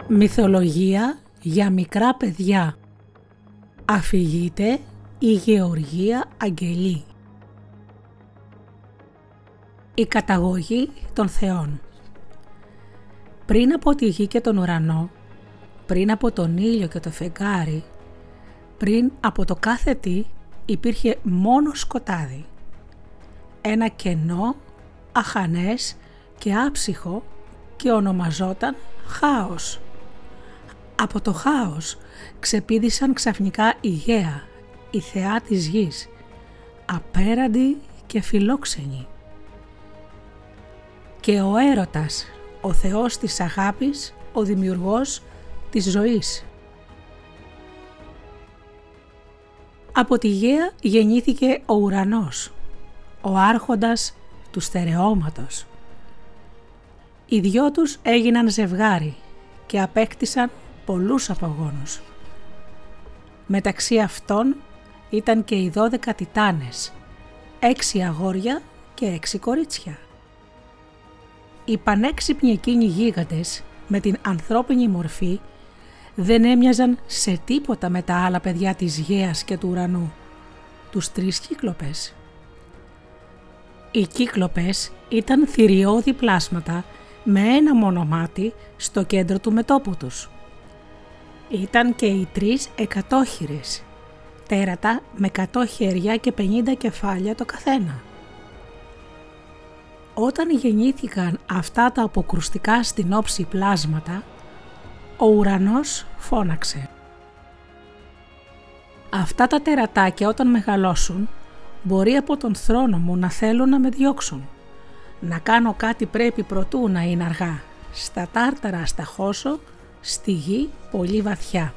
Μυθολογία για μικρά παιδιά. Αφηγείται η Γεωργία Αγγελή. Η καταγωγή των θεών. Πριν από τη γη και τον ουρανό, πριν από τον ήλιο και το φεγγάρι, πριν από το κάθε τι υπήρχε μόνο σκοτάδι. Ένα κενό, αχανές και άψυχο και ονομαζόταν χάος. Από το χάος ξεπήδησαν ξαφνικά η Γαία, η θεά της γης, απέραντη και φιλόξενη. Και ο έρωτας, ο θεός της αγάπης, ο δημιουργός της ζωής. Από τη Γαία γεννήθηκε ο ουρανός, ο άρχοντας του στερεώματος. Οι δυο τους έγιναν ζευγάρι και απέκτησαν πολλούς απογόνους. Μεταξύ αυτών ήταν και οι 12 τιτάνες, 6 αγόρια και 6 κορίτσια. Οι πανέξυπνοι εκείνοι γίγαντες με την ανθρώπινη μορφή δεν έμοιαζαν σε τίποτα με τα άλλα παιδιά της Γαίας και του ουρανού, τους 3 κύκλοπες. Οι κύκλοπες ήταν θηριώδη πλάσματα με ένα μόνο μάτι στο κέντρο του μετώπου τους. Ήταν και οι 3 εκατόχειρες, τέρατα με 100 χέρια και 50 κεφάλια το καθένα. Όταν γεννήθηκαν αυτά τα αποκρουστικά στην όψη πλάσματα, ο ουρανός φώναξε. Αυτά τα τερατάκια όταν μεγαλώσουν μπορεί από τον θρόνο μου να θέλουν να με διώξουν. Να κάνω κάτι πρέπει προτού να είναι αργά. Στα τάρταρα στα χώσω, στη γη πολύ βαθιά.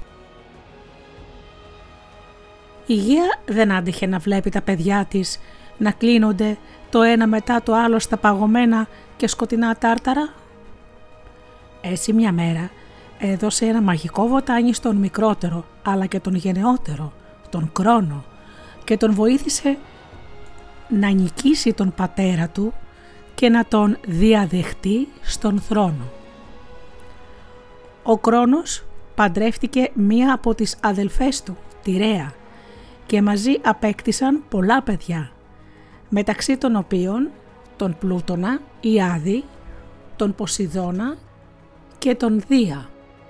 Η Γαία δεν άντυχε να βλέπει τα παιδιά της να κλείνονται το ένα μετά το άλλο στα παγωμένα και σκοτεινά τάρταρα. Έτσι μια μέρα έδωσε ένα μαγικό βοτάνι στον μικρότερο αλλά και τον γενναιότερο, τον Κρόνο, και τον βοήθησε να νικήσει τον πατέρα του και να τον διαδεχτεί στον θρόνο. Ο Κρόνος παντρεύτηκε μία από τις αδελφές του, τη Ρέα, και μαζί απέκτησαν πολλά παιδιά, μεταξύ των οποίων τον Πλούτονα, η Άδη, τον Ποσειδώνα και τον Δία.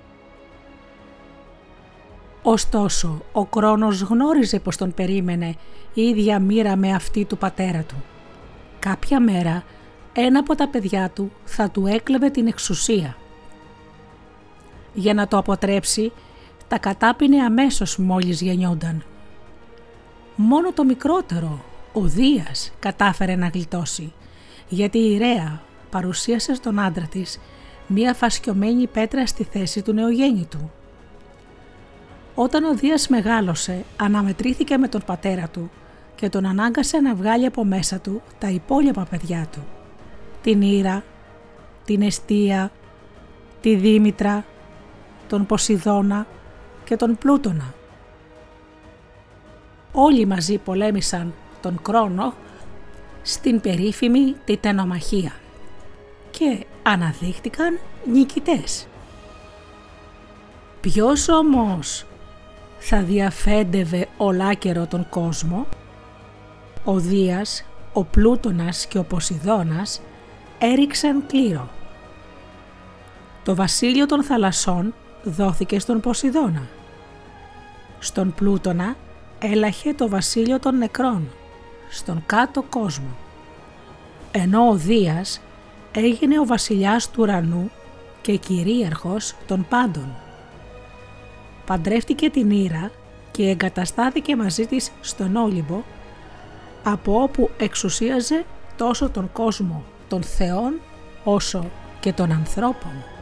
Ωστόσο, ο Κρόνος γνώριζε πως τον περίμενε η ίδια μοίρα με αυτή του πατέρα του. Κάποια μέρα, ένα από τα παιδιά του θα του έκλεβε την εξουσία. Για να το αποτρέψει, τα κατάπινε αμέσως μόλις γεννιόνταν. Μόνο το μικρότερο, ο Δίας, κατάφερε να γλιτώσει, γιατί η Ρέα παρουσίασε στον άντρα της μία φασκιωμένη πέτρα στη θέση του νεογέννητου. Όταν ο Δίας μεγάλωσε, αναμετρήθηκε με τον πατέρα του και τον ανάγκασε να βγάλει από μέσα του τα υπόλοιπα παιδιά του, την Ήρα, την Εστία, τη Δήμητρα, τον Ποσειδώνα και τον Πλούτονα. Όλοι μαζί πολέμησαν τον Κρόνο στην περίφημη Τιτανομαχία και αναδείχτηκαν νικητές. Ποιος όμως θα διαφέντευε ολάκερο τον κόσμο? Ο Δίας, ο Πλούτονας και ο Ποσειδώνας έριξαν κλήρο. Το βασίλειο των θαλασσών δόθηκε στον Ποσειδώνα. Στον Πλούτονα έλαχε το βασίλειο των νεκρών, στον κάτω κόσμο. Ενώ ο Δίας έγινε ο βασιλιάς του ουρανού και κυρίαρχος των πάντων. Παντρεύτηκε την Ήρα και εγκαταστάθηκε μαζί της στον Όλυμπο, από όπου εξουσίαζε τόσο τον κόσμο των θεών όσο και των ανθρώπων.